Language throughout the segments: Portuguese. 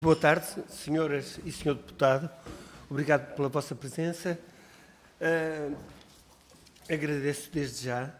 Boa tarde, senhoras e senhor deputado. Obrigado pela vossa presença. Agradeço desde já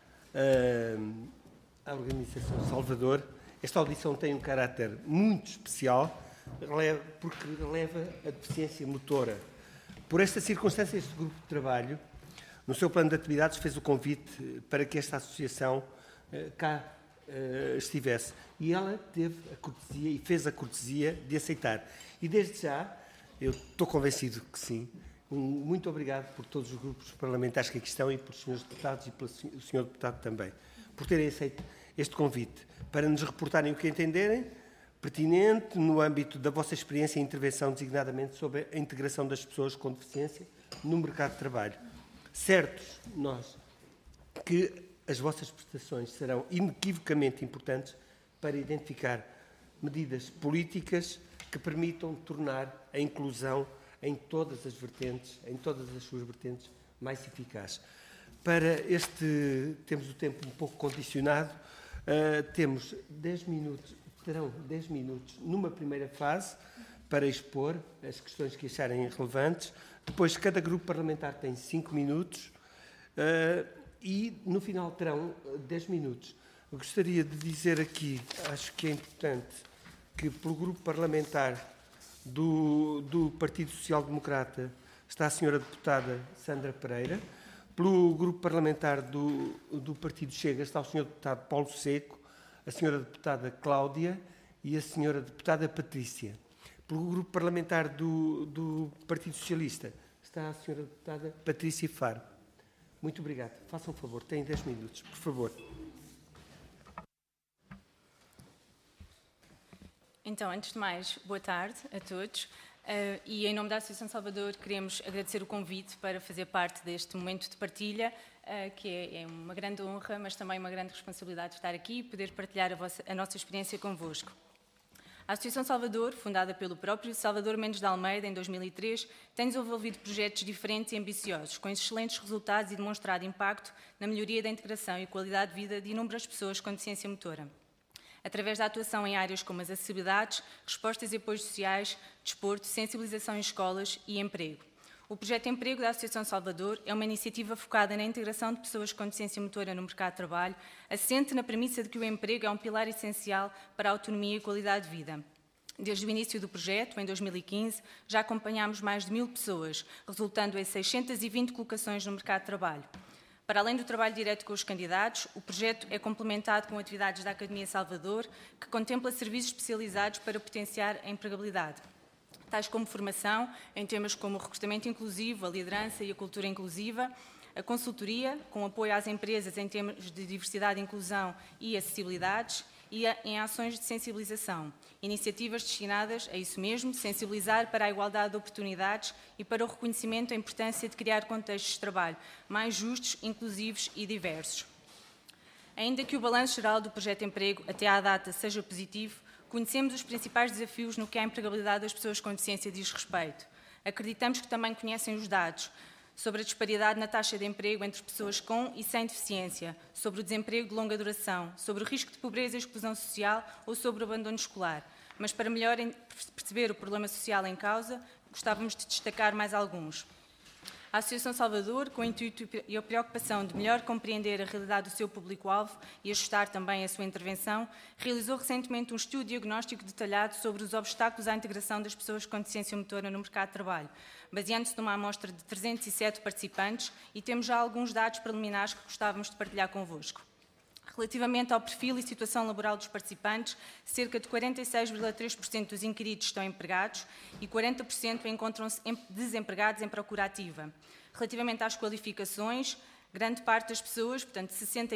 à Organização Salvador. Esta audição tem um caráter muito especial porque releva a deficiência motora. Por esta circunstância, este grupo de trabalho, no seu plano de atividades, fez o convite para que esta associação cá estivesse. E ela teve a cortesia e fez a cortesia de aceitar. E desde já, eu estou convencido que sim. Muito obrigado por todos os grupos parlamentares que aqui estão e pelos senhores deputados e pelo senhor deputado também, por terem aceito este convite, para nos reportarem o que entenderem pertinente no âmbito da vossa experiência e intervenção, designadamente sobre a integração das pessoas com deficiência no mercado de trabalho. Certos nós que as vossas prestações serão inequivocamente importantes para identificar medidas políticas que permitam tornar a inclusão em todas as vertentes, em todas as suas vertentes, mais eficaz. Para temos o tempo um pouco condicionado, temos 10 minutos, terão 10 minutos numa primeira fase para expor as questões que acharem relevantes. Depois, cada grupo parlamentar tem 5 minutos e, no final, terão 10 minutos. Eu gostaria de dizer aqui, acho que é importante, que pelo grupo parlamentar do Partido Social Democrata está a senhora deputada Sandra Pereira, pelo grupo parlamentar do Partido Chega está o senhor deputado Paulo Seco, a senhora deputada Cláudia e a senhora deputada Patrícia. Pelo grupo parlamentar do Partido Socialista está a senhora deputada Patrícia Faro. Muito obrigado. Façam um favor, têm 10 minutos, por favor. Então, antes de mais, boa tarde a todos. E em nome da Associação Salvador queremos agradecer o convite para fazer parte deste momento de partilha, que é uma grande honra, mas também uma grande responsabilidade estar aqui e poder partilhar a nossa experiência convosco. A Associação Salvador, fundada pelo próprio Salvador Mendes de Almeida em 2003, tem desenvolvido projetos diferentes e ambiciosos, com excelentes resultados e demonstrado impacto na melhoria da integração e qualidade de vida de inúmeras pessoas com deficiência motora, através da atuação em áreas como as acessibilidades, respostas e apoios sociais, desporto, sensibilização em escolas e emprego. O projeto Emprego da Associação Salvador é uma iniciativa focada na integração de pessoas com deficiência motora no mercado de trabalho, assente na premissa de que o emprego é um pilar essencial para a autonomia e qualidade de vida. Desde o início do projeto, em 2015, já acompanhámos mais de 1000 pessoas, resultando em 620 colocações no mercado de trabalho. Para além do trabalho direto com os candidatos, o projeto é complementado com atividades da Academia Salvador, que contempla serviços especializados para potenciar a empregabilidade, tais como formação em temas como o recrutamento inclusivo, a liderança e a cultura inclusiva, a consultoria, com apoio às empresas em temas de diversidade, inclusão e acessibilidades, e em ações de sensibilização, iniciativas destinadas a isso mesmo, sensibilizar para a igualdade de oportunidades e para o reconhecimento da importância de criar contextos de trabalho mais justos, inclusivos e diversos. Ainda que o balanço geral do projeto Emprego até à data seja positivo, conhecemos os principais desafios no que a empregabilidade das pessoas com deficiência diz respeito. Acreditamos que também conhecem os dados sobre a disparidade na taxa de emprego entre pessoas com e sem deficiência, sobre o desemprego de longa duração, sobre o risco de pobreza e exclusão social ou sobre o abandono escolar. Mas para melhor perceber o problema social em causa, gostávamos de destacar mais alguns. A Associação Salvador, com o intuito e a preocupação de melhor compreender a realidade do seu público-alvo e ajustar também a sua intervenção, realizou recentemente um estudo diagnóstico detalhado sobre os obstáculos à integração das pessoas com deficiência motora no mercado de trabalho, baseando-se numa amostra de 307 participantes, e temos já alguns dados preliminares que gostávamos de partilhar convosco. Relativamente ao perfil e situação laboral dos participantes, cerca de 46,3% dos inquiridos estão empregados e 40% encontram-se desempregados em procura ativa. Relativamente às qualificações, grande parte das pessoas, portanto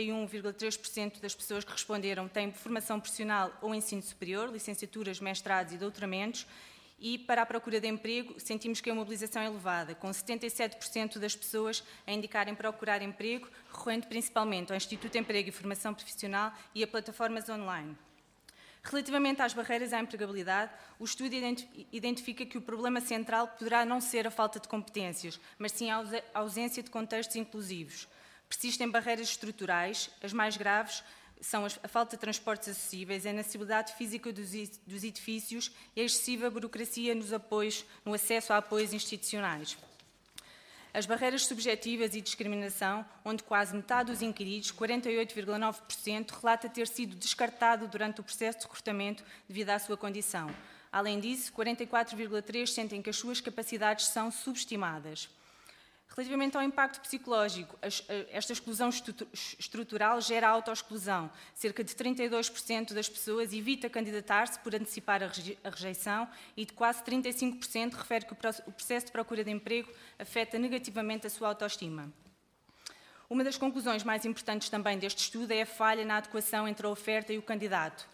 61,3% das pessoas que responderam têm formação profissional ou ensino superior, licenciaturas, mestrados e doutoramentos. E para a procura de emprego, sentimos que a mobilização é elevada, com 77% das pessoas a indicarem procurar emprego, recorrendo principalmente ao Instituto de Emprego e Formação Profissional e a plataformas online. Relativamente às barreiras à empregabilidade, o estudo identifica que o problema central poderá não ser a falta de competências, mas sim a ausência de contextos inclusivos. Persistem barreiras estruturais, as mais graves são a falta de transportes acessíveis, a inacessibilidade física dos edifícios e a excessiva burocracia nos apoios, no acesso a apoios institucionais. As barreiras subjetivas e discriminação, onde quase metade dos inquiridos, 48,9%, relata ter sido descartado durante o processo de recrutamento devido à sua condição. Além disso, 44,3% sentem que as suas capacidades são subestimadas. Relativamente ao impacto psicológico, esta exclusão estrutural gera autoexclusão. Cerca de 32% das pessoas evita candidatar-se por antecipar a rejeição e de quase 35% refere que o processo de procura de emprego afeta negativamente a sua autoestima. Uma das conclusões mais importantes também deste estudo é a falha na adequação entre a oferta e o candidato.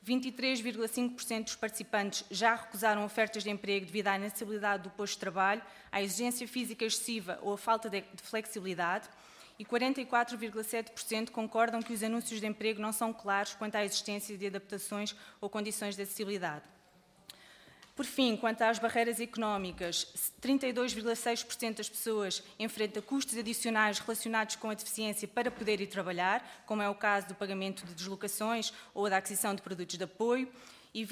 23,5% dos participantes já recusaram ofertas de emprego devido à inacessibilidade do posto de trabalho, à exigência física excessiva ou à falta de flexibilidade, e 44,7% concordam que os anúncios de emprego não são claros quanto à existência de adaptações ou condições de acessibilidade. Por fim, quanto às barreiras económicas, 32,6% das pessoas enfrentam custos adicionais relacionados com a deficiência para poder ir trabalhar, como é o caso do pagamento de deslocações ou da aquisição de produtos de apoio, e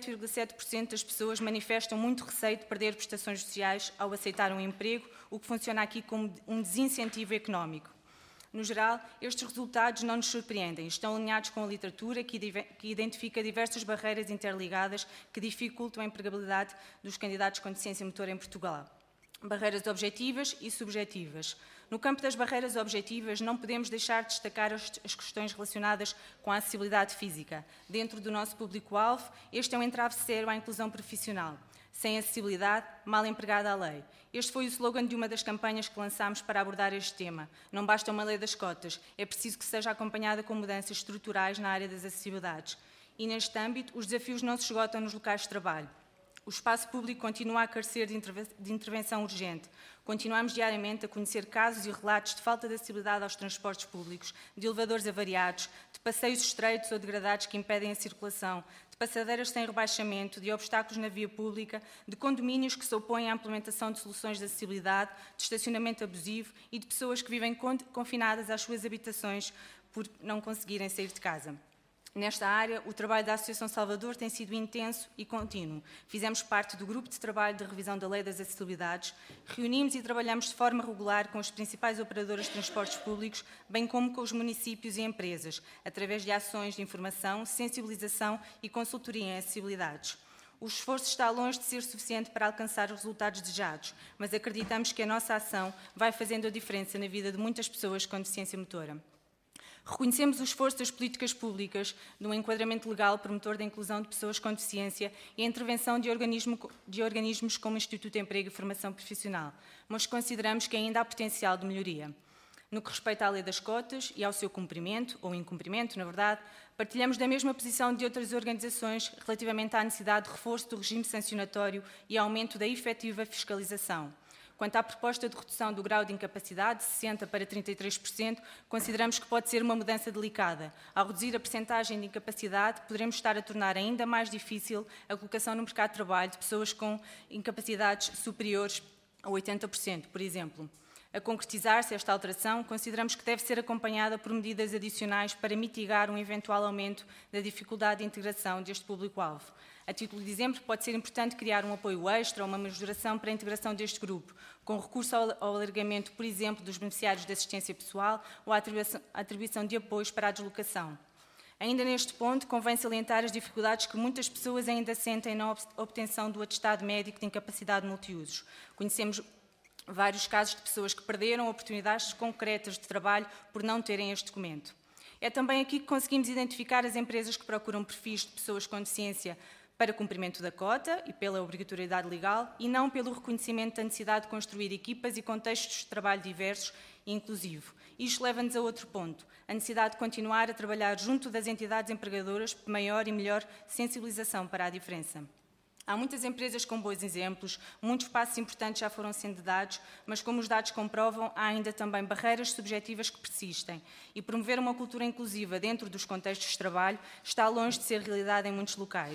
27,7% das pessoas manifestam muito receio de perder prestações sociais ao aceitar um emprego, o que funciona aqui como um desincentivo económico. No geral, estes resultados não nos surpreendem, estão alinhados com a literatura que identifica diversas barreiras interligadas que dificultam a empregabilidade dos candidatos com deficiência motora em Portugal. Barreiras objetivas e subjetivas. No campo das barreiras objetivas, não podemos deixar de destacar as questões relacionadas com a acessibilidade física. Dentro do nosso público-alvo, este é um entrave sério à inclusão profissional. Sem acessibilidade, mal empregada a lei. Este foi o slogan de uma das campanhas que lançámos para abordar este tema. Não basta uma lei das cotas, é preciso que seja acompanhada com mudanças estruturais na área das acessibilidades. E neste âmbito, os desafios não se esgotam nos locais de trabalho. O espaço público continua a carecer de intervenção urgente. Continuamos diariamente a conhecer casos e relatos de falta de acessibilidade aos transportes públicos, de elevadores avariados, de passeios estreitos ou degradados que impedem a circulação, de passadeiras sem rebaixamento, de obstáculos na via pública, de condomínios que se opõem à implementação de soluções de acessibilidade, de estacionamento abusivo e de pessoas que vivem confinadas às suas habitações por não conseguirem sair de casa. Nesta área, o trabalho da Associação Salvador tem sido intenso e contínuo. Fizemos parte do grupo de trabalho de revisão da Lei das Acessibilidades, reunimos e trabalhamos de forma regular com as principais operadoras de transportes públicos, bem como com os municípios e empresas, através de ações de informação, sensibilização e consultoria em acessibilidades. O esforço está longe de ser suficiente para alcançar os resultados desejados, mas acreditamos que a nossa ação vai fazendo a diferença na vida de muitas pessoas com deficiência motora. Reconhecemos o esforço das políticas públicas no enquadramento legal promotor da inclusão de pessoas com deficiência e a intervenção de organismos como o Instituto de Emprego e Formação Profissional, mas consideramos que ainda há potencial de melhoria. No que respeita à lei das cotas e ao seu cumprimento, ou incumprimento, na verdade, partilhamos da mesma posição de outras organizações relativamente à necessidade de reforço do regime sancionatório e aumento da efetiva fiscalização. Quanto à proposta de redução do grau de incapacidade, de 60% para 33%, consideramos que pode ser uma mudança delicada. Ao reduzir a percentagem de incapacidade, poderemos estar a tornar ainda mais difícil a colocação no mercado de trabalho de pessoas com incapacidades superiores a 80%, por exemplo. A concretizar-se esta alteração, consideramos que deve ser acompanhada por medidas adicionais para mitigar um eventual aumento da dificuldade de integração deste público-alvo. A título de exemplo, pode ser importante criar um apoio extra ou uma majoração para a integração deste grupo, com recurso ao alargamento, por exemplo, dos beneficiários de assistência pessoal ou à atribuição de apoios para a deslocação. Ainda neste ponto, convém salientar as dificuldades que muitas pessoas ainda sentem na obtenção do atestado médico de incapacidade multiusos. Conhecemos vários casos de pessoas que perderam oportunidades concretas de trabalho por não terem este documento. É também aqui que conseguimos identificar as empresas que procuram perfis de pessoas com deficiência para cumprimento da cota e pela obrigatoriedade legal e não pelo reconhecimento da necessidade de construir equipas e contextos de trabalho diversos e inclusivo. Isto leva-nos a outro ponto, a necessidade de continuar a trabalhar junto das entidades empregadoras por maior e melhor sensibilização para a diferença. Há muitas empresas com bons exemplos, muitos passos importantes já foram sendo dados, mas como os dados comprovam, há ainda também barreiras subjetivas que persistem e promover uma cultura inclusiva dentro dos contextos de trabalho está longe de ser realidade em muitos locais.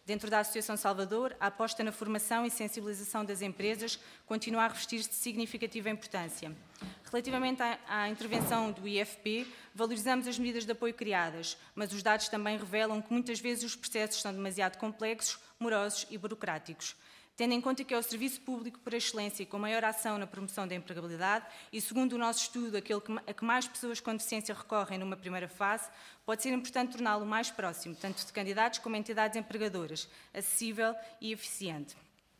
Dentro da Associação Salvador, a aposta na formação e sensibilização das empresas continua a revestir-se de significativa importância. Relativamente à intervenção do IFP, valorizamos as medidas de apoio criadas, mas os dados também revelam que muitas vezes os processos são demasiado complexos, morosos e burocráticos. Tendo em conta que é o serviço público por excelência com maior ação na promoção da empregabilidade e, segundo o nosso estudo, aquele a que mais pessoas com deficiência recorrem numa primeira fase, pode ser importante torná-lo mais próximo, tanto de candidatos como entidades empregadoras, acessível e eficiente.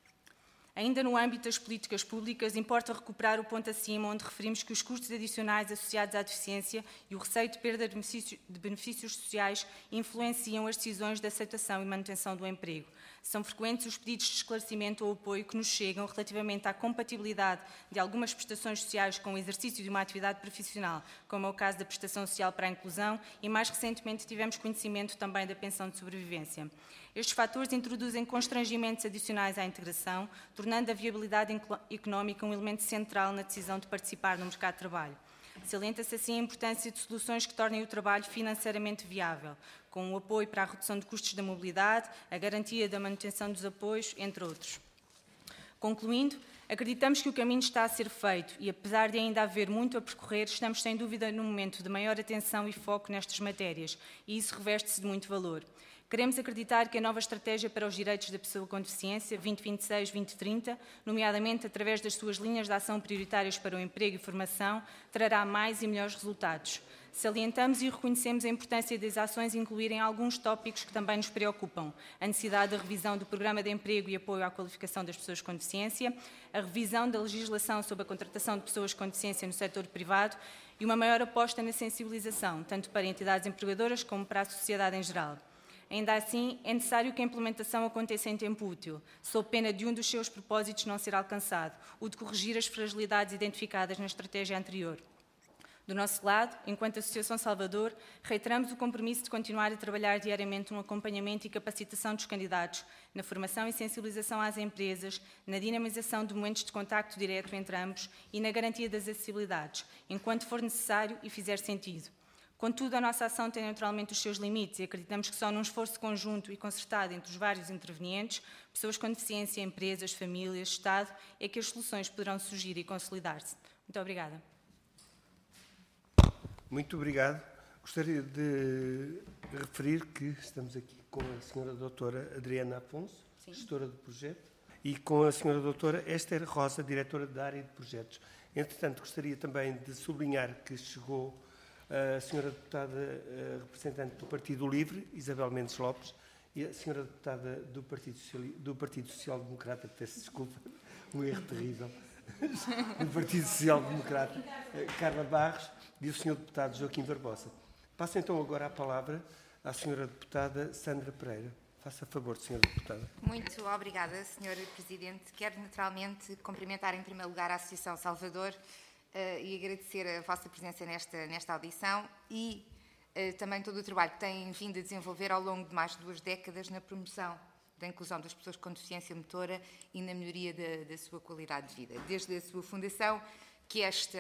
Ainda no âmbito das políticas públicas, importa recuperar o ponto acima, onde referimos que os custos adicionais associados à deficiência e o receio de perda de benefícios sociais influenciam as decisões de aceitação e manutenção do emprego. São frequentes os pedidos de esclarecimento ou apoio que nos chegam relativamente à compatibilidade de algumas prestações sociais com o exercício de uma atividade profissional, como é o caso da prestação social para a inclusão, e mais recentemente tivemos conhecimento também da pensão de sobrevivência. Estes fatores introduzem constrangimentos adicionais à integração, tornando a viabilidade económica um elemento central na decisão de participar no mercado de trabalho. Salienta-se assim a importância de soluções que tornem o trabalho financeiramente viável, com o apoio para a redução de custos da mobilidade, a garantia da manutenção dos apoios, entre outros. Concluindo, acreditamos que o caminho está a ser feito e, apesar de ainda haver muito a percorrer, estamos sem dúvida num momento de maior atenção e foco nestas matérias, e isso reveste-se de muito valor. Queremos acreditar que a nova estratégia para os direitos da pessoa com deficiência 2026-2030, nomeadamente através das suas linhas de ação prioritárias para o emprego e formação, trará mais e melhores resultados. Salientamos e reconhecemos a importância das ações incluírem alguns tópicos que também nos preocupam: a necessidade da revisão do Programa de Emprego e Apoio à Qualificação das Pessoas com Deficiência, a revisão da legislação sobre a contratação de pessoas com deficiência no setor privado e uma maior aposta na sensibilização, tanto para entidades empregadoras como para a sociedade em geral. Ainda assim, é necessário que a implementação aconteça em tempo útil, sob pena de um dos seus propósitos não ser alcançado, o de corrigir as fragilidades identificadas na estratégia anterior. Do nosso lado, enquanto Associação Salvador, reiteramos o compromisso de continuar a trabalhar diariamente no acompanhamento e capacitação dos candidatos, na formação e sensibilização às empresas, na dinamização de momentos de contacto direto entre ambos e na garantia das acessibilidades, enquanto for necessário e fizer sentido. Contudo, a nossa ação tem naturalmente os seus limites e acreditamos que só num esforço conjunto e concertado entre os vários intervenientes, pessoas com deficiência, empresas, famílias, Estado, é que as soluções poderão surgir e consolidar-se. Muito obrigada. Muito obrigado. Gostaria de referir que estamos aqui com a senhora doutora Adriana Afonso, Sim. Gestora do projeto, e com a senhora doutora Esther Rosa, diretora da área de projetos. Entretanto, gostaria também de sublinhar que chegou a senhora deputada representante do Partido Livre, Isabel Mendes Lopes, e a senhora deputada do Partido Social Democrata, peço desculpa, um erro terrível, do Partido Social Democrata, Carla Barros, e o senhor deputado Joaquim Barbosa. Passo então agora a palavra à senhora deputada Sandra Pereira. Faça favor, senhora deputada. Muito obrigada, senhor Presidente. Quero naturalmente cumprimentar em primeiro lugar a Associação Salvador e agradecer a vossa presença nesta audição e também todo o trabalho que têm vindo a desenvolver ao longo de mais de 2 décadas na promoção da inclusão das pessoas com deficiência motora e na melhoria da sua qualidade de vida. Desde a sua fundação, que esta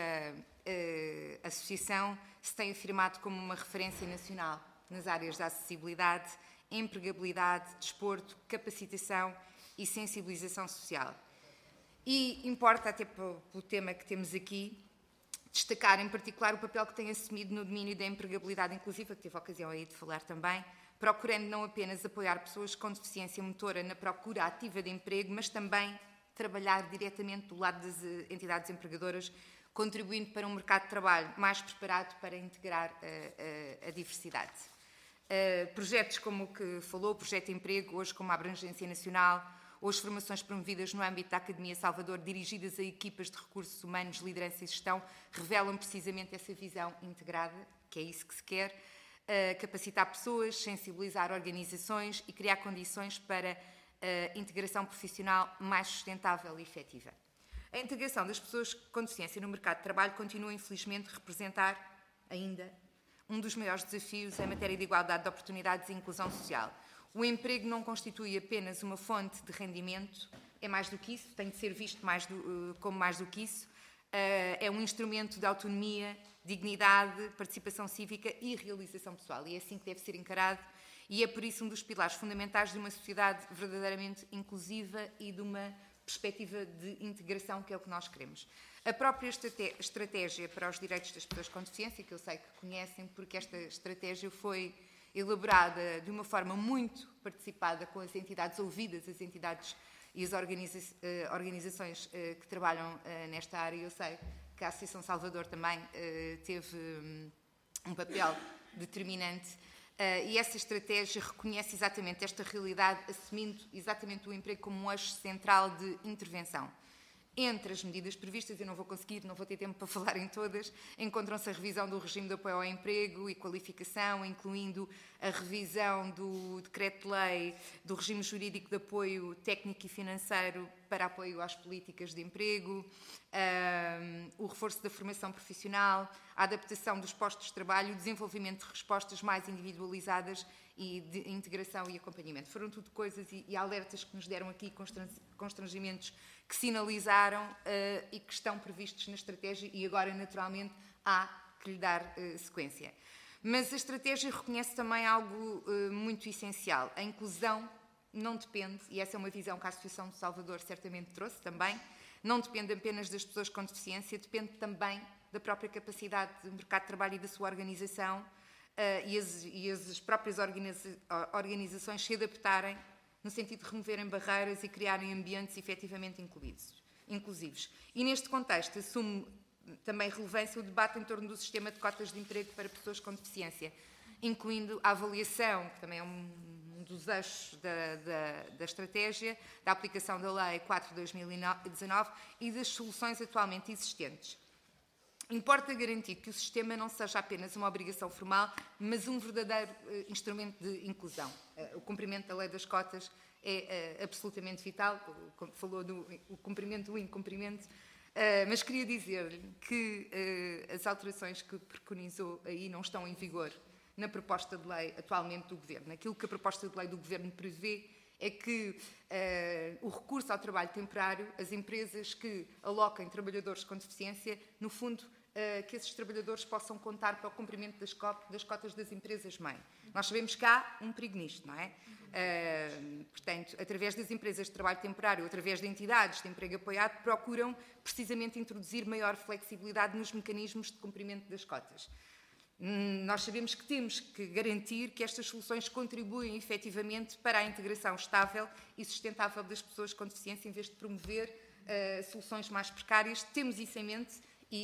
associação se tem afirmado como uma referência nacional nas áreas da acessibilidade, empregabilidade, desporto, capacitação e sensibilização social. E importa, até pelo tema que temos aqui, destacar em particular o papel que tem assumido no domínio da empregabilidade inclusiva, que tive a ocasião aí de falar também, procurando não apenas apoiar pessoas com deficiência motora na procura ativa de emprego, mas também trabalhar diretamente do lado das entidades empregadoras, contribuindo para um mercado de trabalho mais preparado para integrar a diversidade. Projetos como o que falou, o Projeto Emprego, hoje com uma abrangência nacional, ou as formações promovidas no âmbito da Academia Salvador, dirigidas a equipas de recursos humanos, liderança e gestão, revelam precisamente essa visão integrada, que é isso que se quer, capacitar pessoas, sensibilizar organizações e criar condições para a integração profissional mais sustentável e efetiva. A integração das pessoas com deficiência no mercado de trabalho continua, infelizmente, a representar ainda um dos maiores desafios em matéria de igualdade de oportunidades e inclusão social. O emprego não constitui apenas uma fonte de rendimento, é mais do que isso, tem de ser visto como mais do que isso. É um instrumento de autonomia, dignidade, participação cívica e realização pessoal. E é assim que deve ser encarado e é por isso um dos pilares fundamentais de uma sociedade verdadeiramente inclusiva e de uma perspectiva de integração, que é o que nós queremos. A própria estratégia para os direitos das pessoas com deficiência, que eu sei que conhecem, porque esta estratégia foi elaborada de uma forma muito participada com as entidades ouvidas, as entidades e as organizações que trabalham nesta área. Eu sei que a Associação Salvador também teve um papel determinante. E essa estratégia reconhece exatamente esta realidade, assumindo exatamente o emprego como um eixo central de intervenção. Entre as medidas previstas, eu não vou ter tempo para falar em todas, encontram-se a revisão do regime de apoio ao emprego e qualificação, incluindo a revisão do decreto-lei do regime jurídico de apoio técnico e financeiro para apoio às políticas de emprego, o reforço da formação profissional, a adaptação dos postos de trabalho, o desenvolvimento de respostas mais individualizadas e de integração e acompanhamento. Foram tudo coisas e alertas que nos deram aqui, constrangimentos que sinalizaram e que estão previstos na estratégia, e agora, naturalmente, há que lhe dar sequência. Mas a estratégia reconhece também algo muito essencial. A inclusão não depende, e essa é uma visão que a Associação de Salvador certamente trouxe também, não depende apenas das pessoas com deficiência, depende também da própria capacidade do mercado de trabalho e da sua organização, e as próprias organizações se adaptarem no sentido de removerem barreiras e criarem ambientes efetivamente inclusivos. E neste contexto assume também relevância o debate em torno do sistema de cotas de emprego para pessoas com deficiência, incluindo a avaliação, que também é um dos eixos da estratégia, da aplicação da Lei 4/2019 e das soluções atualmente existentes. Importa garantir que o sistema não seja apenas uma obrigação formal, mas um verdadeiro instrumento de inclusão. O cumprimento da lei das cotas é absolutamente vital, falou do cumprimento do incumprimento, mas queria dizer-lhe que as alterações que preconizou aí não estão em vigor na proposta de lei atualmente do Governo. Aquilo que a proposta de lei do Governo prevê é que o recurso ao trabalho temporário, as empresas que aloquem trabalhadores com deficiência, no fundo, que esses trabalhadores possam contar para o cumprimento das cotas das empresas-mãe. Nós sabemos que há um perigo nisto, não é? Portanto, através das empresas de trabalho temporário, através de entidades de emprego apoiado, procuram precisamente introduzir maior flexibilidade nos mecanismos de cumprimento das cotas. Nós sabemos que temos que garantir que estas soluções contribuem efetivamente para a integração estável e sustentável das pessoas com deficiência, em vez de promover soluções mais precárias. Temos isso em mente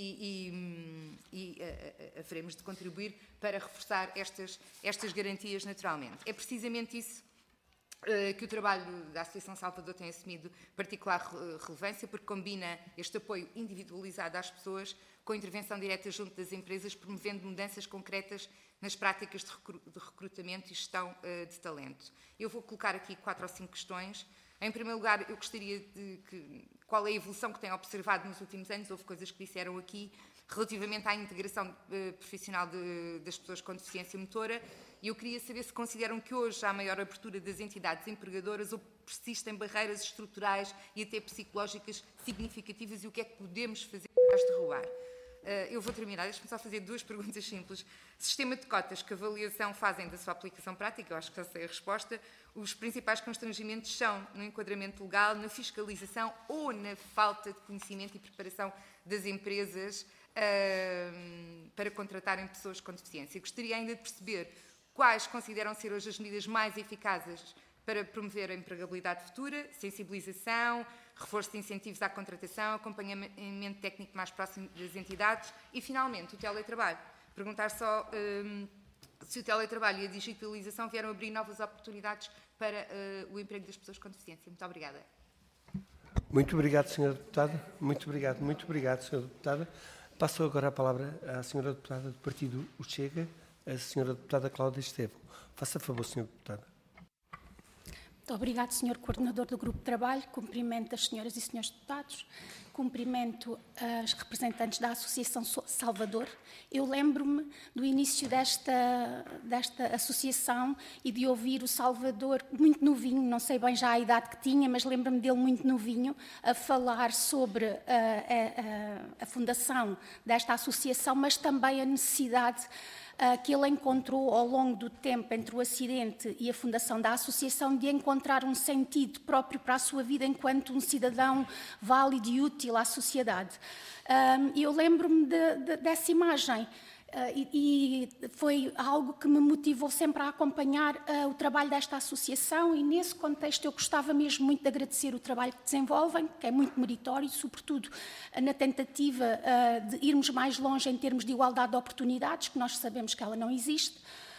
e haveremos de contribuir para reforçar estas garantias naturalmente. É precisamente isso que o trabalho da Associação Salvador tem assumido particular relevância, porque combina este apoio individualizado às pessoas com a intervenção direta junto das empresas, promovendo mudanças concretas nas práticas de recrutamento e gestão de talento. Eu vou colocar aqui 4 ou 5 questões. Em primeiro lugar, eu gostaria qual é a evolução que tem observado nos últimos anos. Houve coisas que disseram aqui relativamente à integração profissional das pessoas com deficiência motora, e eu queria saber se consideram que hoje há maior abertura das entidades empregadoras ou persistem barreiras estruturais e até psicológicas significativas, e o que é que podemos fazer para as derrubar. Eu vou terminar, deixe-me só fazer 2 perguntas simples. Sistema de cotas, que avaliação fazem da sua aplicação prática? Eu acho que já sei a resposta. Os principais constrangimentos são no enquadramento legal, na fiscalização ou na falta de conhecimento e preparação das empresas para contratarem pessoas com deficiência. Gostaria ainda de perceber quais consideram ser hoje as medidas mais eficazes para promover a empregabilidade futura, sensibilização, reforço de incentivos à contratação, acompanhamento técnico mais próximo das entidades e, finalmente, o teletrabalho. Perguntar só se o teletrabalho e a digitalização vieram abrir novas oportunidades para o emprego das pessoas com deficiência. Muito obrigada. Muito obrigado, Sra. Deputada. Muito obrigado, Sra. Deputada. Passo agora a palavra à Sra. Deputada do Partido O Chega, a Sra. Deputada Cláudia Estevão. Faça favor, Sra. Deputada. Muito obrigado, Sr. Coordenador do Grupo de Trabalho. Cumprimento as senhoras e senhores deputados. Cumprimento as representantes da Associação Salvador. Eu lembro-me do início desta associação e de ouvir o Salvador muito novinho, não sei bem já a idade que tinha, mas lembro-me dele muito novinho, a falar sobre a fundação desta associação, mas também a necessidade que ele encontrou ao longo do tempo entre o acidente e a fundação da associação, de encontrar um sentido próprio para a sua vida enquanto um cidadão válido e útil à sociedade. Eu lembro-me dessa imagem. E foi algo que me motivou sempre a acompanhar o trabalho desta associação, e nesse contexto eu gostava mesmo muito de agradecer o trabalho que desenvolvem, que é muito meritório, sobretudo na tentativa de irmos mais longe em termos de igualdade de oportunidades, que nós sabemos que ela não existe.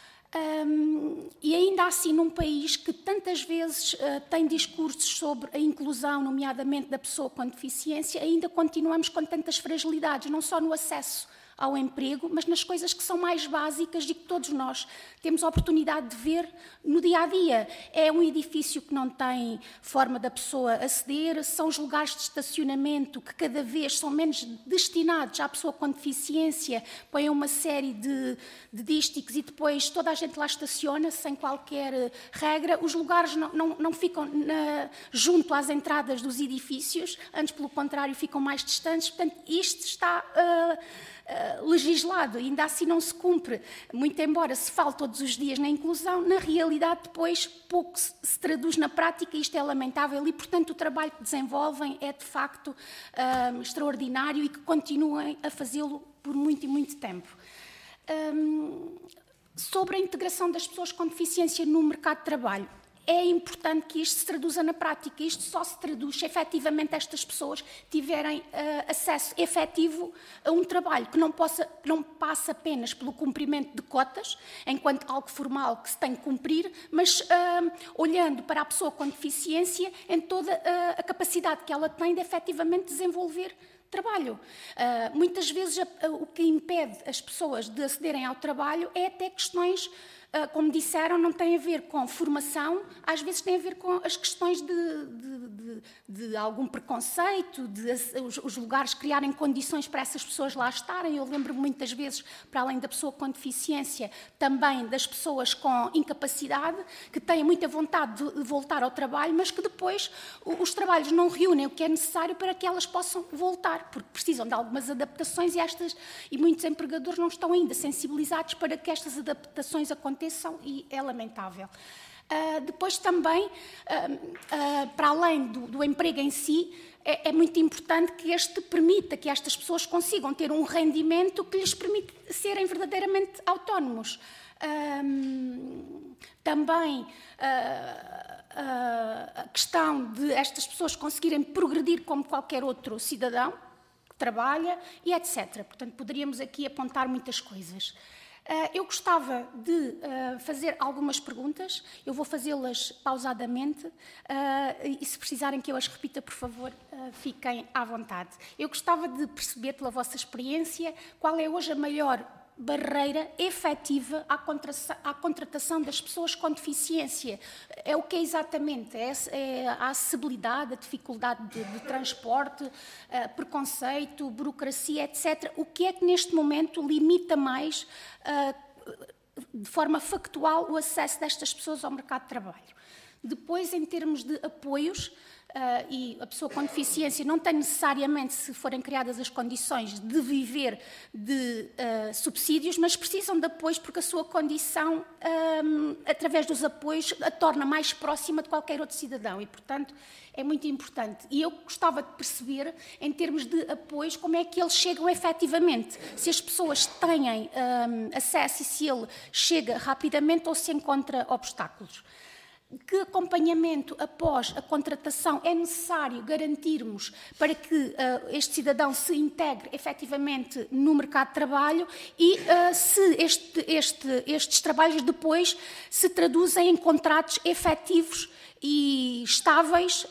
E ainda assim, num país que tantas vezes tem discursos sobre a inclusão, nomeadamente da pessoa com deficiência, ainda continuamos com tantas fragilidades, não só no acesso ao emprego, mas nas coisas que são mais básicas e que todos nós temos a oportunidade de ver no dia-a-dia. É um edifício que não tem forma da pessoa aceder, são os lugares de estacionamento que cada vez são menos destinados à pessoa com deficiência, põem uma série de dísticos e depois toda a gente lá estaciona sem qualquer regra. Os lugares não ficam junto às entradas dos edifícios, antes pelo contrário ficam mais distantes. Portanto, isto está legislado, ainda assim não se cumpre, muito embora se fale todos os dias na inclusão, na realidade depois pouco se traduz na prática, e isto é lamentável, e portanto o trabalho que desenvolvem é de facto extraordinário e que continuem a fazê-lo por muito e muito tempo. Sobre a integração das pessoas com deficiência no mercado de trabalho, é importante que isto se traduza na prática. Isto só se traduz se efetivamente estas pessoas tiverem acesso efetivo a um trabalho que não passa apenas pelo cumprimento de cotas, enquanto algo formal que se tem que cumprir, mas olhando para a pessoa com deficiência em toda a capacidade que ela tem de efetivamente desenvolver trabalho. Muitas vezes o que impede as pessoas de acederem ao trabalho é até questões, como disseram, não tem a ver com formação, às vezes tem a ver com as questões de algum preconceito, de os lugares criarem condições para essas pessoas lá estarem. Eu lembro muitas vezes, para além da pessoa com deficiência, também das pessoas com incapacidade, que têm muita vontade de voltar ao trabalho, mas que depois os trabalhos não reúnem o que é necessário para que elas possam voltar, porque precisam de algumas adaptações e muitos empregadores não estão ainda sensibilizados para que estas adaptações aconteçam, e é lamentável. Depois também, para além do emprego em si, é muito importante que este permita que estas pessoas consigam ter um rendimento que lhes permite serem verdadeiramente autónomos. Também a questão de estas pessoas conseguirem progredir como qualquer outro cidadão que trabalha e etc. Portanto, poderíamos aqui apontar muitas coisas. Eu gostava de fazer algumas perguntas, eu vou fazê-las pausadamente e se precisarem que eu as repita, por favor, fiquem à vontade. Eu gostava de perceber, pela vossa experiência, qual é hoje a maior barreira efetiva à contratação das pessoas com deficiência. É o que é exatamente? É a acessibilidade, a dificuldade de transporte, preconceito, burocracia, etc. O que é que neste momento limita mais, de forma factual, o acesso destas pessoas ao mercado de trabalho? Depois, em termos de apoios, e a pessoa com deficiência não tem necessariamente, se forem criadas as condições, de viver de subsídios, mas precisam de apoios porque a sua condição, através dos apoios, a torna mais próxima de qualquer outro cidadão e, portanto, é muito importante. E eu gostava de perceber, em termos de apoios, como é que eles chegam efetivamente. Se as pessoas têm acesso e se ele chega rapidamente ou se encontra obstáculos. Que acompanhamento após a contratação é necessário garantirmos para que este cidadão se integre efetivamente no mercado de trabalho e se estes trabalhos depois se traduzem em contratos efetivos e estáveis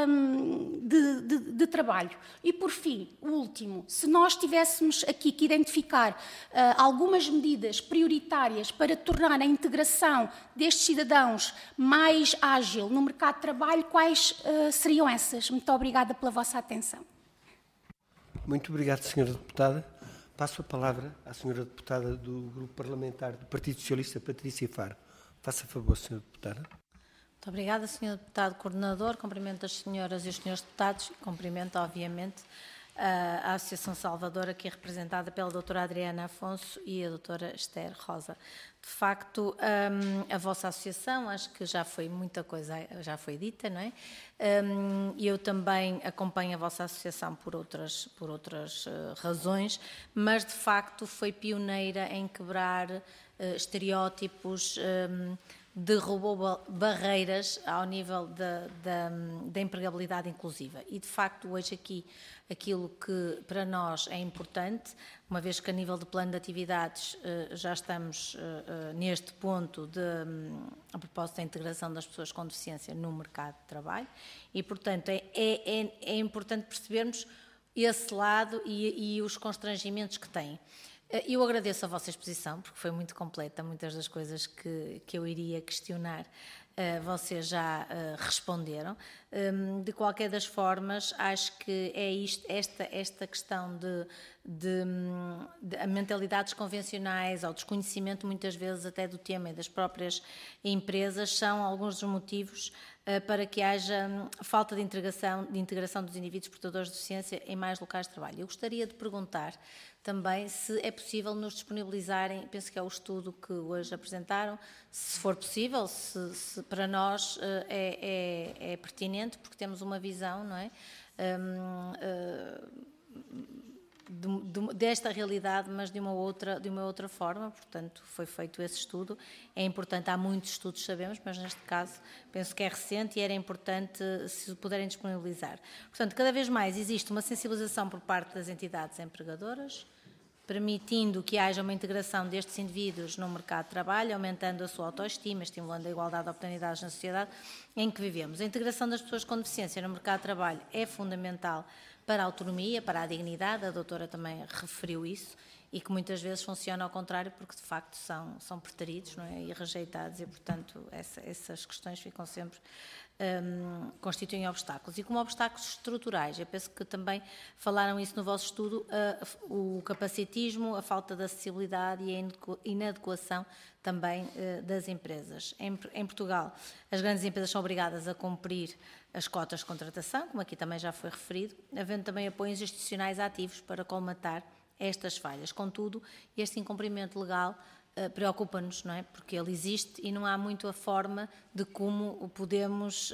de trabalho. E, por fim, o último, se nós tivéssemos aqui que identificar algumas medidas prioritárias para tornar a integração destes cidadãos mais ágil no mercado de trabalho, quais seriam essas? Muito obrigada pela vossa atenção. Muito obrigado, Sra. Deputada. Passo a palavra à Sra. Deputada do Grupo Parlamentar do Partido Socialista, Patrícia Faro. Faça favor, Sra. Deputada. Muito obrigada, Sr. Deputado Coordenador. Cumprimento as senhoras e os senhores deputados e cumprimento, obviamente, a Associação Salvador, aqui representada pela doutora Adriana Afonso e a doutora Esther Rosa. De facto, a vossa associação, acho que já foi muita coisa, já foi dita, não é? Eu também acompanho a vossa associação por outras razões, mas de facto foi pioneira em quebrar estereótipos, derrubou barreiras ao nível da empregabilidade inclusiva. E, de facto, hoje aqui, aquilo que para nós é importante, uma vez que a nível de plano de atividades já estamos neste ponto a propósito da integração das pessoas com deficiência no mercado de trabalho, e, portanto, é importante percebermos esse lado e os constrangimentos que têm. Eu agradeço a vossa exposição, porque foi muito completa, muitas das coisas que eu iria questionar, vocês já responderam. De qualquer das formas, acho que é esta questão de mentalidades convencionais ou desconhecimento, muitas vezes até do tema e das próprias empresas, são alguns dos motivos para que haja falta de integração dos indivíduos portadores de deficiência em mais locais de trabalho. Eu gostaria de perguntar também se é possível nos disponibilizarem, penso que é o estudo que hoje apresentaram, se for possível, se para nós é pertinente, porque temos uma visão, não é? Desta realidade, mas de uma outra forma. Portanto, foi feito esse estudo. É importante, há muitos estudos, sabemos, mas neste caso penso que é recente e era importante se puderem disponibilizar. Portanto, cada vez mais existe uma sensibilização por parte das entidades empregadoras, permitindo que haja uma integração destes indivíduos no mercado de trabalho, aumentando a sua autoestima, estimulando a igualdade de oportunidades na sociedade em que vivemos. A integração das pessoas com deficiência no mercado de trabalho é fundamental para a autonomia, para a dignidade, a doutora também referiu isso, e que muitas vezes funciona ao contrário, porque de facto são preteridos, não é? E rejeitados, e portanto essas questões ficam sempre, constituem obstáculos. E como obstáculos estruturais, eu penso que também falaram isso no vosso estudo, o capacitismo, a falta de acessibilidade e a inadequação também das empresas. Em Portugal, as grandes empresas são obrigadas a cumprir as cotas de contratação, como aqui também já foi referido, havendo também apoios institucionais ativos para colmatar estas falhas. Contudo, este incumprimento legal preocupa-nos, não é? Porque ele existe e não há muito a forma de como podemos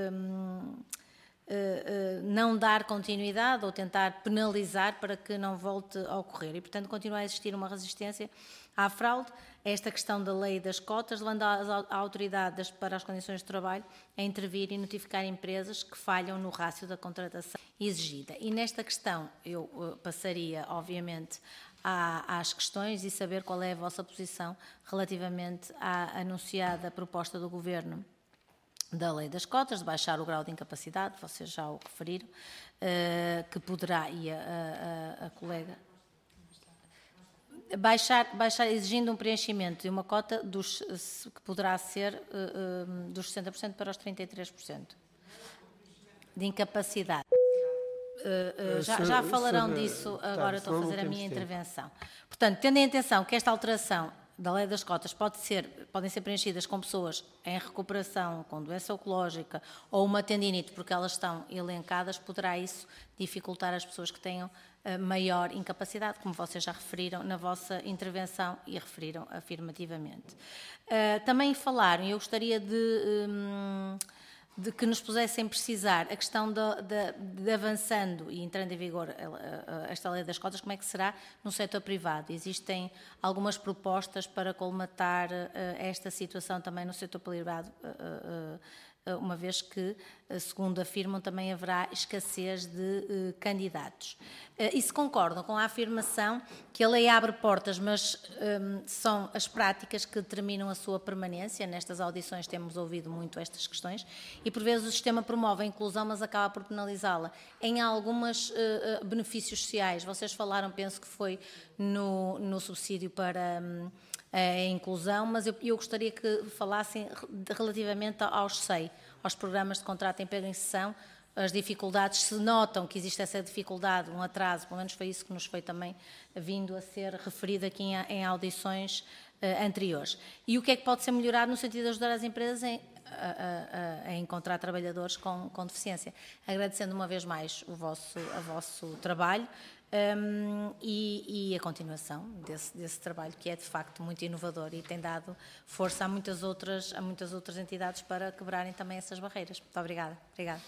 não dar continuidade ou tentar penalizar para que não volte a ocorrer. E, portanto, continua a existir uma resistência à fraude, a esta questão da lei das cotas, levando a autoridade para as condições de trabalho a intervir e notificar empresas que falham no rácio da contratação exigida. E nesta questão eu passaria, obviamente, às questões e saber qual é a vossa posição relativamente à anunciada proposta do Governo da lei das cotas, de baixar o grau de incapacidade, vocês já o referiram, que poderá, e a colega, baixar exigindo um preenchimento de uma cota que poderá ser dos 60% para os 33% de incapacidade. Já falarão disso, agora estou a fazer a minha intervenção. Portanto, tendo em atenção que esta alteração da lei das cotas podem ser preenchidas com pessoas em recuperação, com doença oncológica ou uma tendinite, porque elas estão elencadas, poderá isso dificultar as pessoas que tenham maior incapacidade, como vocês já referiram na vossa intervenção e referiram afirmativamente. Também falaram, e eu gostaria de que nos pusessem precisar a questão de avançando e entrando em vigor esta lei das cotas, como é que será no setor privado? Existem algumas propostas para colmatar esta situação também no setor privado, uma vez que, segundo afirmam, também haverá escassez de candidatos. E se concordam com a afirmação que a lei abre portas, mas são as práticas que determinam a sua permanência? Nestas audições temos ouvido muito estas questões e, por vezes, o sistema promove a inclusão, mas acaba por penalizá-la em alguns benefícios sociais. Vocês falaram, penso que foi no subsídio para a inclusão, mas eu gostaria que falassem relativamente aos SEI, aos programas de contrato de emprego em inserção, as dificuldades, se notam que existe essa dificuldade, um atraso, pelo menos foi isso que nos foi também vindo a ser referido aqui em audições anteriores. E o que é que pode ser melhorado no sentido de ajudar as empresas a encontrar trabalhadores com deficiência. Agradecendo uma vez mais o vosso trabalho e a continuação desse trabalho, que é de facto muito inovador e tem dado força a muitas outras entidades para quebrarem também essas barreiras. Muito obrigada. Obrigada.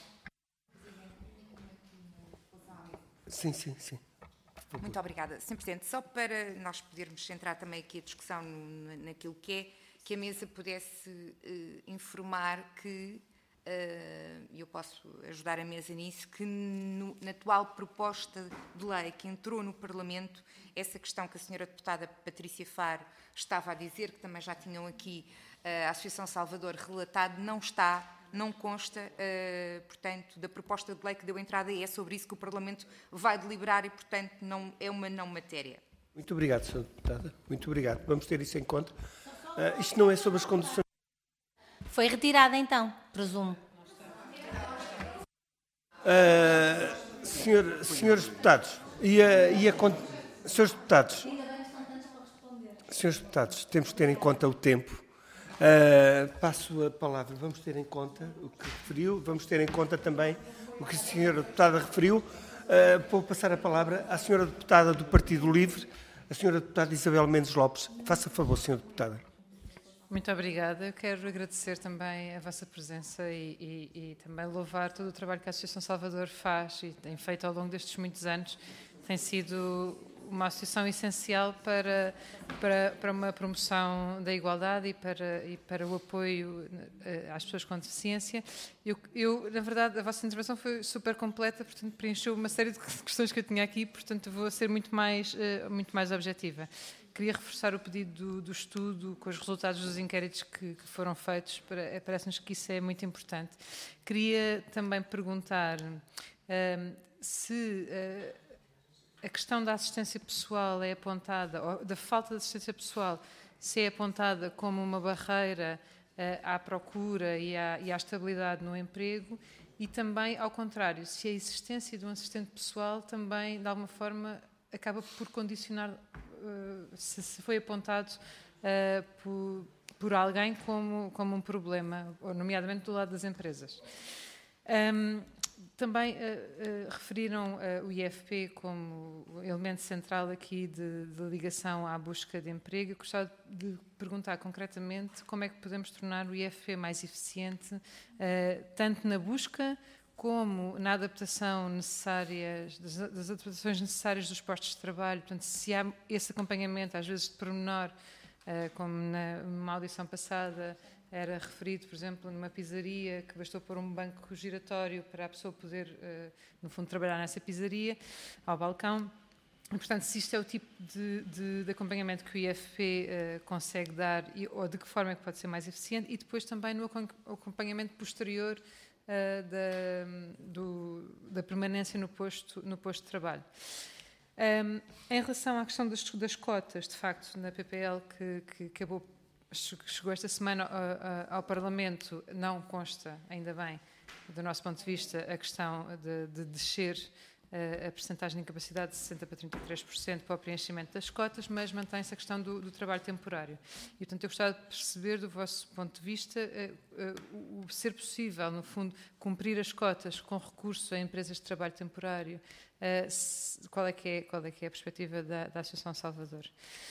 Sim. Muito obrigada. Sr. Presidente, só para nós podermos centrar também aqui a discussão naquilo que a mesa pudesse informar que, e eu posso ajudar a mesa nisso, que na atual proposta de lei que entrou no Parlamento, essa questão que a senhora deputada Patrícia Faro estava a dizer, que também já tinham aqui a Associação Salvador relatado, não consta, portanto, da proposta de lei que deu entrada, e é sobre isso que o Parlamento vai deliberar e, portanto, é uma não matéria. Muito obrigado, Sra. Deputada. Muito obrigado. Vamos ter isso em conta. Isto não é sobre as condições... Foi retirada, então, presumo. Senhores deputados, senhores deputados, temos que ter em conta o tempo. Passo a palavra. Vamos ter em conta o que referiu, vamos ter em conta também o que a senhora deputada referiu. Vou passar a palavra à senhora deputada do Partido Livre, a senhora deputada Isabel Mendes Lopes. Faça favor, senhora deputada. Muito obrigada. Eu quero agradecer também a vossa presença e também louvar todo o trabalho que a Associação Salvador faz e tem feito ao longo destes muitos anos. Tem sido uma associação essencial para uma promoção da igualdade e para o apoio às pessoas com deficiência. Na verdade, a vossa intervenção foi super completa, portanto, preencheu uma série de questões que eu tinha aqui, portanto, vou ser muito mais objetiva. Queria reforçar o pedido do estudo com os resultados dos inquéritos que foram feitos, parece-nos que isso é muito importante. Queria também perguntar se a questão da assistência pessoal é apontada, ou da falta de assistência pessoal, se é apontada como uma barreira à procura e à estabilidade no emprego, e também, ao contrário, se a existência de um assistente pessoal também, de alguma forma, acaba por condicionar, se foi apontado por alguém como um problema, nomeadamente do lado das empresas. Também referiram o IFP como elemento central aqui de ligação à busca de emprego. Eu gostava de perguntar concretamente como é que podemos tornar o IFP mais eficiente, tanto na busca como na adaptação das adaptações necessárias dos postos de trabalho. Portanto, se há esse acompanhamento, às vezes de pormenor, como numa audição passada, era referido, por exemplo, numa pizzaria, que bastou pôr um banco giratório para a pessoa poder, no fundo, trabalhar nessa pizzaria, ao balcão. E, portanto, se isto é o tipo de acompanhamento que o IFP consegue dar, ou de que forma é que pode ser mais eficiente, e depois também no acompanhamento posterior da permanência no posto de trabalho. Em relação à questão das cotas, de facto, na PPL que chegou esta semana ao Parlamento, não consta, ainda bem, do nosso ponto de vista, a questão de descer a percentagem de incapacidade de 60% para 33% para o preenchimento das cotas, mas mantém-se a questão do trabalho temporário. E, portanto, eu gostava de perceber, do vosso ponto de vista, o ser possível, no fundo, cumprir as cotas com recurso a empresas de trabalho temporário. Qual é que é a perspectiva da Associação Salvador?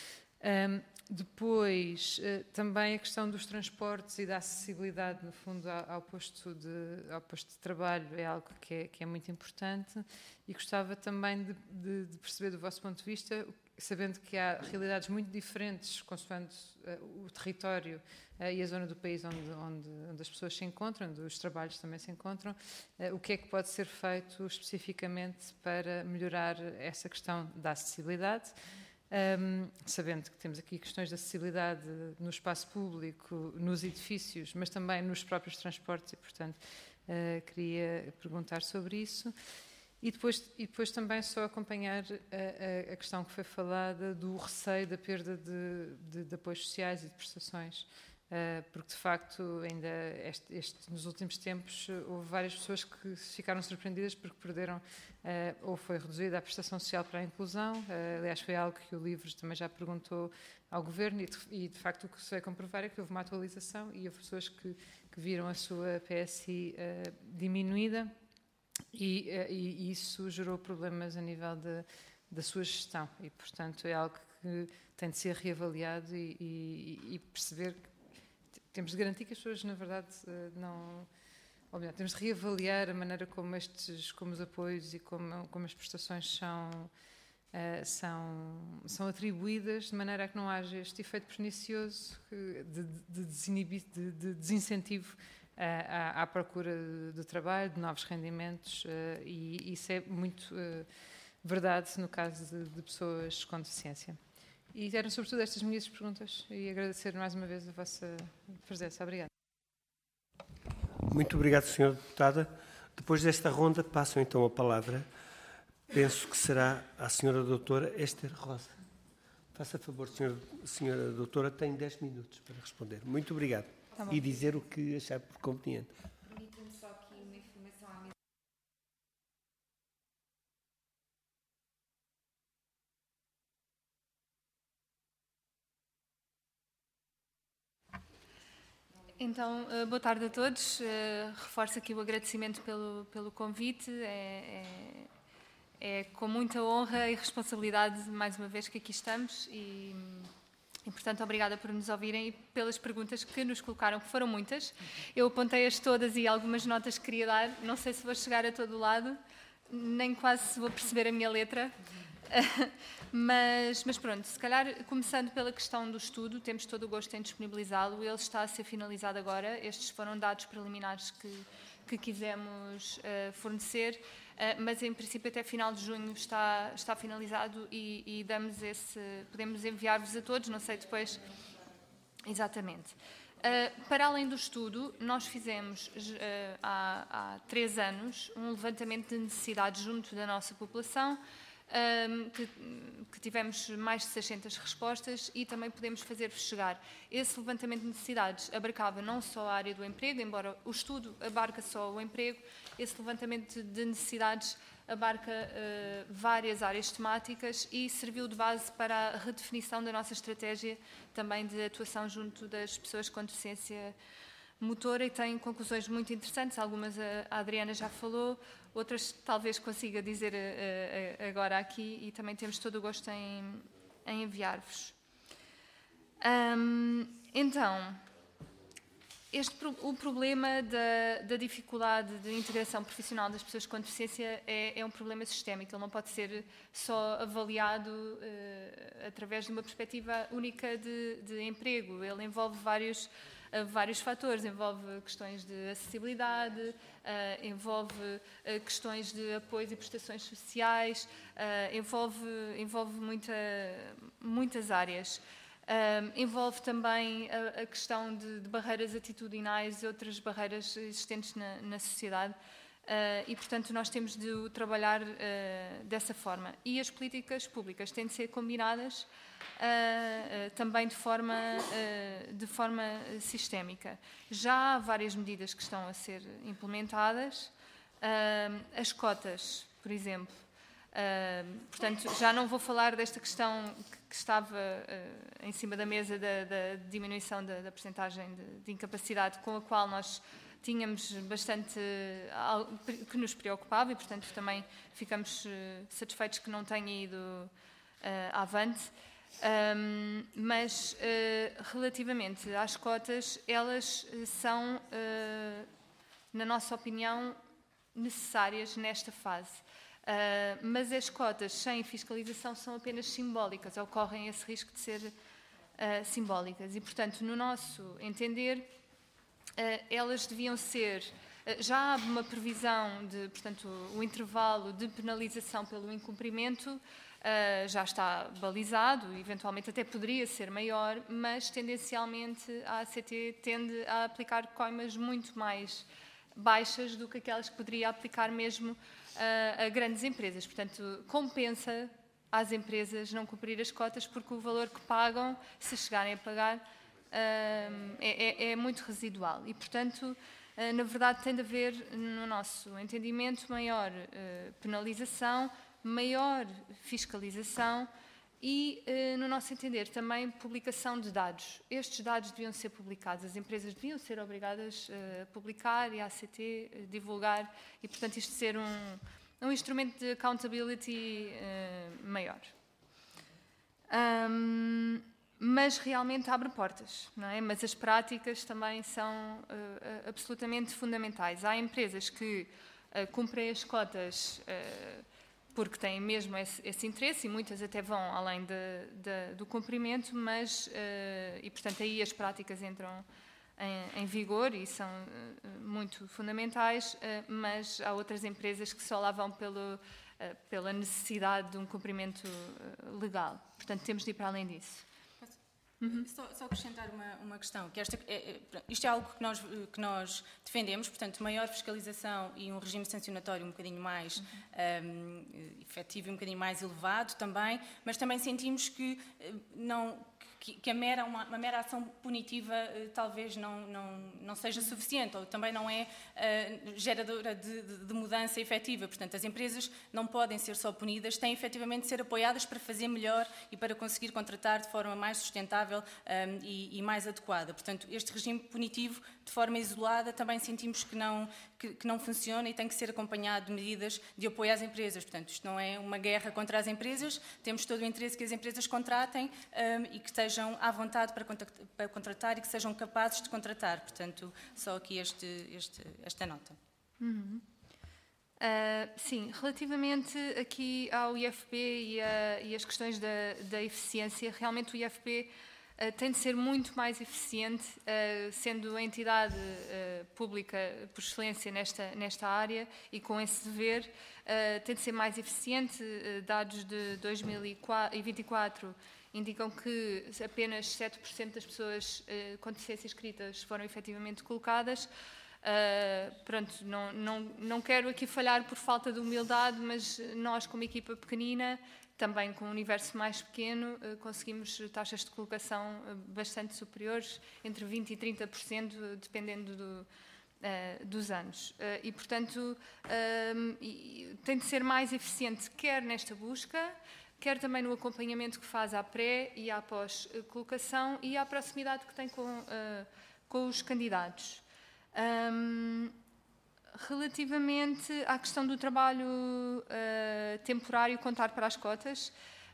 Depois, também a questão dos transportes e da acessibilidade, no fundo, ao posto de trabalho é algo que é muito importante, e gostava também de perceber do vosso ponto de vista, sabendo que há realidades muito diferentes consoante o território e a zona do país onde as pessoas se encontram, onde os trabalhos também se encontram, o que é que pode ser feito especificamente para melhorar essa questão da acessibilidade. Sabendo que temos aqui questões de acessibilidade no espaço público, nos edifícios, mas também nos próprios transportes, e, portanto, queria perguntar sobre isso. E depois também só acompanhar a questão que foi falada do receio da perda de apoios sociais e de prestações porque de facto ainda nos últimos tempos houve várias pessoas que ficaram surpreendidas porque perderam ou foi reduzida a prestação social para a inclusão. Aliás, foi algo que o Livros também já perguntou ao Governo e de facto o que se vai comprovar é que houve uma atualização e houve pessoas que viram a sua PSI diminuída e isso gerou problemas a nível da sua gestão e, portanto, é algo que tem de ser reavaliado e perceber que temos de garantir que as pessoas, na verdade, não... Ou melhor, temos de reavaliar a maneira como os apoios e como as prestações são atribuídas de maneira a que não haja este efeito pernicioso de desincentivo à procura de trabalho, de novos rendimentos, e isso é muito verdade no caso de pessoas com deficiência. E eram sobretudo estas minhas perguntas e agradecer mais uma vez a vossa presença. Obrigada. Muito obrigado, Sra. Deputada. Depois desta ronda, passo então a palavra, penso que será à Sra. Doutora Esther Rosa. Faça favor, Sra. Doutora, tem 10 minutos para responder. Muito obrigado. Tá bom. E dizer o que achar por conveniente. Permita-me só aqui uma informação à mesa. Então, boa tarde a todos. Reforço aqui o agradecimento pelo convite. É com muita honra e responsabilidade, mais uma vez, que aqui estamos e, portanto, obrigada por nos ouvirem e pelas perguntas que nos colocaram, que foram muitas. Eu apontei-as todas e algumas notas que queria dar. Não sei se vou chegar a todo lado, nem quase se vou perceber a minha letra. Mas pronto, se calhar começando pela questão do estudo, temos todo o gosto em disponibilizá-lo, ele está a ser finalizado agora, estes foram dados preliminares que quisemos fornecer, mas em princípio até final de junho está finalizado e podemos enviar-vos a todos, não sei depois exatamente. Para além do estudo, nós fizemos há 3 anos um levantamento de necessidades junto da nossa população, que tivemos mais de 600 respostas e também podemos fazer-vos chegar. Esse levantamento de necessidades abarcava não só a área do emprego, embora o estudo abarca só o emprego, esse levantamento de necessidades abarca várias áreas temáticas e serviu de base para a redefinição da nossa estratégia também de atuação junto das pessoas com deficiência motora e tem conclusões muito interessantes, algumas a Adriana já falou, outras talvez consiga dizer agora aqui e também temos todo o gosto em enviar-vos. Então, o problema da dificuldade de integração profissional das pessoas com deficiência é um problema sistémico, ele não pode ser só avaliado através de uma perspectiva única de emprego, ele envolve vários fatores, envolve questões de acessibilidade, envolve questões de apoios e prestações sociais, envolve muitas áreas. Envolve também a questão de barreiras atitudinais e outras barreiras existentes na sociedade e, portanto, nós temos de o trabalhar dessa forma. E as políticas públicas têm de ser combinadas também de forma sistémica. Já há várias medidas que estão a ser implementadas. As cotas, por exemplo. Portanto, já não vou falar desta questão que estava em cima da mesa da diminuição da percentagem de incapacidade com a qual nós tínhamos bastante que nos preocupava e, portanto, também ficamos satisfeitos que não tenha ido avante. Mas relativamente às cotas, elas são, na nossa opinião, necessárias nesta fase. Mas as cotas sem fiscalização são apenas simbólicas, ocorrem esse risco de ser simbólicas e, portanto, no nosso entender, elas deviam ser... Já há uma previsão de, portanto, o intervalo de penalização pelo incumprimento já está balizado, eventualmente até poderia ser maior, mas tendencialmente a ACT tende a aplicar coimas muito mais baixas do que aquelas que poderia aplicar mesmo a grandes empresas. Portanto, compensa às empresas não cumprir as cotas porque o valor que pagam, se chegarem a pagar, é muito residual e, portanto, na verdade tem de haver, no nosso entendimento, maior penalização, maior fiscalização e, no nosso entender, também publicação de dados. Estes dados deviam ser publicados, as empresas deviam ser obrigadas a publicar e a ACT divulgar e, portanto, isto ser um instrumento de accountability maior. Mas realmente abre portas, não é? Mas as práticas também são absolutamente fundamentais. Há empresas que cumprem as cotas porque têm mesmo esse interesse e muitas até vão além do cumprimento, mas, e portanto aí as práticas entram em vigor e são muito fundamentais, mas há outras empresas que só lá vão pela necessidade de um cumprimento legal. Portanto, temos de ir para além disso. Só acrescentar uma questão, que isto é algo que nós defendemos, portanto, maior fiscalização e um regime sancionatório um bocadinho mais efetivo e um bocadinho mais elevado também, mas também sentimos que uma mera ação punitiva talvez não seja suficiente, ou também não é geradora de mudança efetiva. Portanto, as empresas não podem ser só punidas, têm efetivamente de ser apoiadas para fazer melhor e para conseguir contratar de forma mais sustentável e mais adequada. Portanto, este regime punitivo, de forma isolada, também sentimos que não funciona e tem que ser acompanhado de medidas de apoio às empresas. Portanto, isto não é uma guerra contra as empresas, temos todo o interesse que as empresas contratem e que estejam à vontade para contratar e que sejam capazes de contratar. Portanto, só aqui esta nota. Sim, relativamente aqui ao IFP e as questões da eficiência, realmente o IFP tem de ser muito mais eficiente, sendo a entidade pública por excelência nesta área e com esse dever, tem de ser mais eficiente. Dados de 2024 indicam que apenas 7% das pessoas com deficiências escritas foram efetivamente colocadas. Pronto, não quero aqui falhar por falta de humildade, mas nós, como equipa pequenina, também com um universo mais pequeno, conseguimos taxas de colocação bastante superiores, entre 20% e 30%, dependendo dos anos. E, portanto, tem de ser mais eficiente, quer nesta busca, quer também no acompanhamento que faz à pré e à pós-colocação e à proximidade que tem com os candidatos. Relativamente à questão do trabalho temporário, contar para as cotas,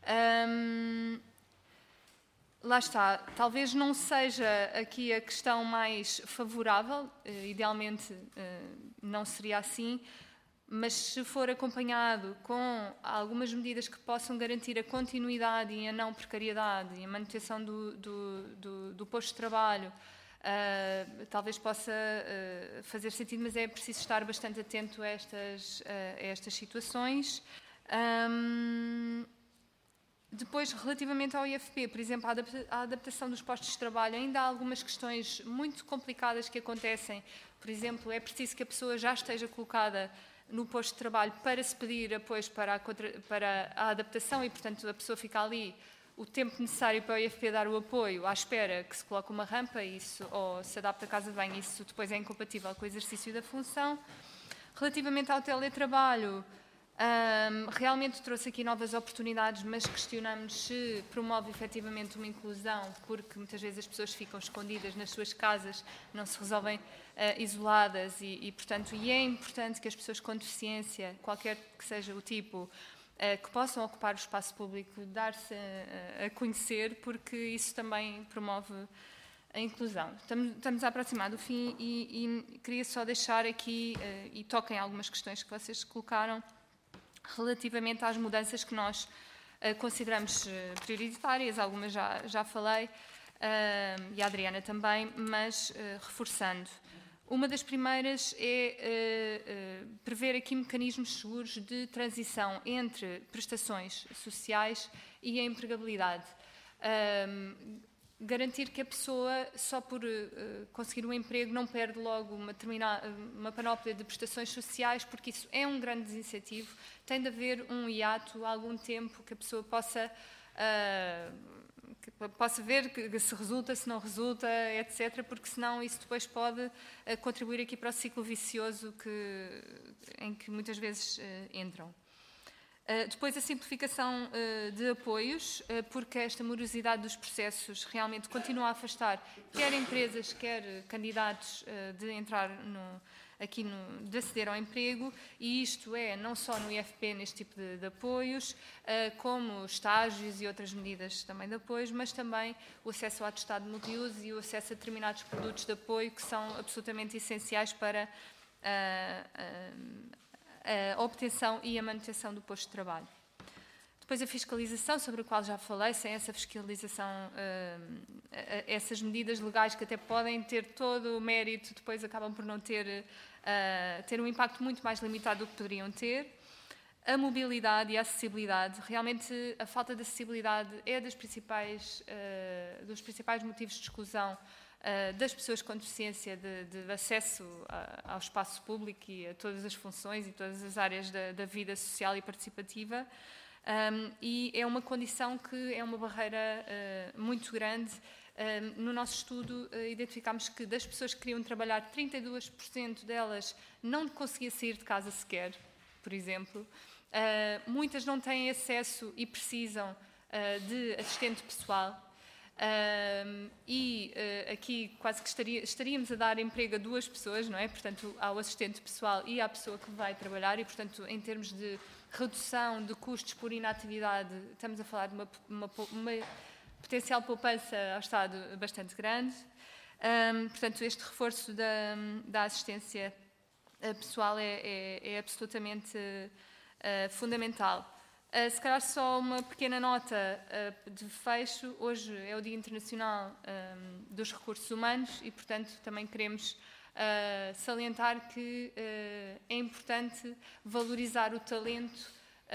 lá está, talvez não seja aqui a questão mais favorável, idealmente não seria assim, mas se for acompanhado com algumas medidas que possam garantir a continuidade e a não precariedade e a manutenção do posto de trabalho, talvez possa fazer sentido, mas é preciso estar bastante atento a estas situações. Depois, relativamente ao IFP, por exemplo, a adaptação dos postos de trabalho, ainda há algumas questões muito complicadas que acontecem. Por exemplo, é preciso que a pessoa já esteja colocada no posto de trabalho para se pedir apoios para a adaptação e, portanto, a pessoa fica ali o tempo necessário para o IFP dar o apoio à espera que se coloque uma rampa ou se adapta à casa de banho, isso depois é incompatível com o exercício da função. Relativamente ao teletrabalho, realmente trouxe aqui novas oportunidades, mas questionamos se promove efetivamente uma inclusão, porque muitas vezes as pessoas ficam escondidas nas suas casas, não se resolvem isoladas portanto, é importante que as pessoas com deficiência, qualquer que seja o tipo, que possam ocupar o espaço público, dar-se a conhecer, porque isso também promove a inclusão. Estamos a aproximar do fim e queria só deixar aqui, e toquem algumas questões que vocês colocaram, relativamente às mudanças que nós consideramos prioritárias, algumas já falei, e a Adriana também, mas reforçando. Uma das primeiras é prever aqui mecanismos seguros de transição entre prestações sociais e a empregabilidade. Garantir que a pessoa, só por conseguir um emprego, não perde logo uma panóplia de prestações sociais, porque isso é um grande desincentivo. Tem de haver um hiato, algum tempo, que a pessoa possa possa ver que se resulta, se não resulta, etc., porque senão isso depois pode contribuir aqui para o ciclo vicioso em que muitas vezes entram. Depois a simplificação de apoios, porque esta morosidade dos processos realmente continua a afastar quer empresas, quer candidatos de entrar de aceder ao emprego, e isto é não só no IFP neste tipo de apoios, como estágios e outras medidas também de apoios, mas também o acesso ao atestado de multiuso e o acesso a determinados produtos de apoio que são absolutamente essenciais para a obtenção e a manutenção do posto de trabalho. Depois a fiscalização, sobre a qual já falei, sem essa fiscalização, essas medidas legais que até podem ter todo o mérito, depois acabam por não ter um impacto muito mais limitado do que poderiam ter. A mobilidade e a acessibilidade. Realmente a falta de acessibilidade é dos principais motivos de exclusão das pessoas com deficiência de acesso ao espaço público e a todas as funções e todas as áreas da vida social e participativa. E é uma condição que é uma barreira muito grande. No nosso estudo, identificámos que das pessoas que queriam trabalhar, 32% delas não conseguia sair de casa sequer, por exemplo. Muitas não têm acesso e precisam de assistente pessoal. Aqui quase que estaríamos a dar emprego a duas pessoas, não é? Portanto, ao assistente pessoal e à pessoa que vai trabalhar, e, portanto, em termos de redução de custos por inatividade, estamos a falar de uma potencial poupança ao Estado bastante grande. Portanto, este reforço da assistência pessoal é absolutamente fundamental. Se calhar só uma pequena nota de fecho. Hoje é o Dia Internacional dos Recursos Humanos e, portanto, também queremos salientar que é importante valorizar o talento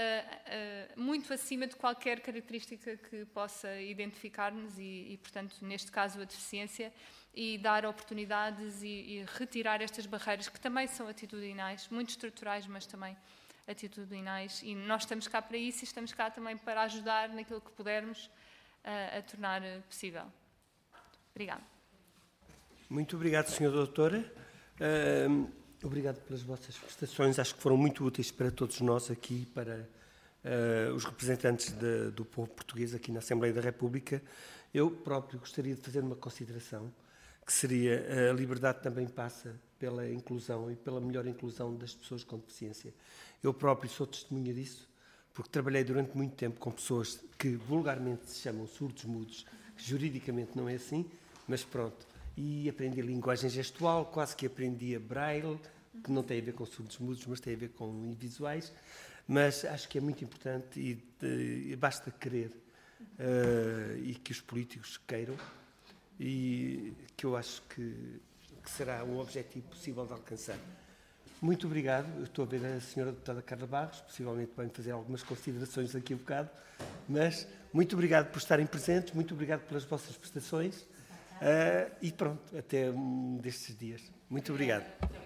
muito acima de qualquer característica que possa identificar-nos e, portanto, neste caso, a deficiência, e dar oportunidades e retirar estas barreiras que também são atitudinais, muito estruturais, mas também atitudinais, e nós estamos cá para isso e estamos cá também para ajudar naquilo que pudermos a tornar possível. Obrigada. Muito obrigado, Sra. Doutora. Obrigado pelas vossas prestações. Acho que foram muito úteis para todos nós aqui, para os representantes do povo português aqui na Assembleia da República. Eu próprio gostaria de fazer uma consideração, que seria: a liberdade também passa pela inclusão e pela melhor inclusão das pessoas com deficiência. Eu próprio sou testemunha disso, porque trabalhei durante muito tempo com pessoas que vulgarmente se chamam surdos-mudos, que juridicamente não é assim, mas pronto. E aprendi a linguagem gestual, quase que aprendi a braille, que não tem a ver com surdos-mudos, mas tem a ver com invisuais. Mas acho que é muito importante e basta querer, e que os políticos queiram, e que eu acho que será um objetivo possível de alcançar. Muito obrigado. Eu estou a ver a Sra. Deputada Carla Barros, possivelmente vai fazer algumas considerações daqui a bocado, mas muito obrigado por estarem presentes, muito obrigado pelas vossas prestações, e pronto, até um destes dias. Muito obrigado.